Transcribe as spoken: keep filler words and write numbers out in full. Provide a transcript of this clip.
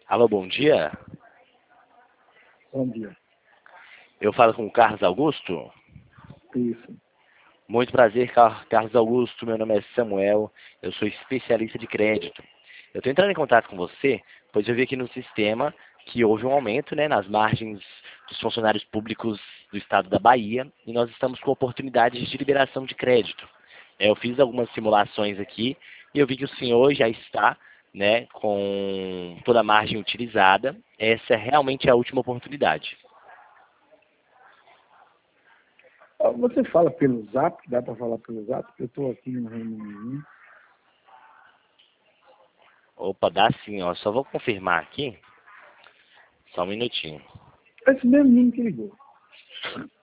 Alô, bom dia. Bom dia. Eu falo com o Carlos Augusto. Isso. Muito prazer, Car- Carlos Augusto. Meu nome é Samuel. Eu sou especialista de crédito. Eu estou entrando em contato com você, pois eu vi aqui no sistema que houve um aumento, né, nas margens dos funcionários públicos do estado da Bahia e nós estamos com oportunidades de liberação de crédito. É, eu fiz algumas simulações aqui e eu vi que o senhor já está, né, com toda a margem utilizada. Essa é realmente a última oportunidade. Ah, Você fala pelo Zap? Dá para falar pelo Zap? Eu estou aqui no reunião. Opa, dá sim, ó. Só vou confirmar aqui. Só um minutinho. Esse mesmo menino que ligou.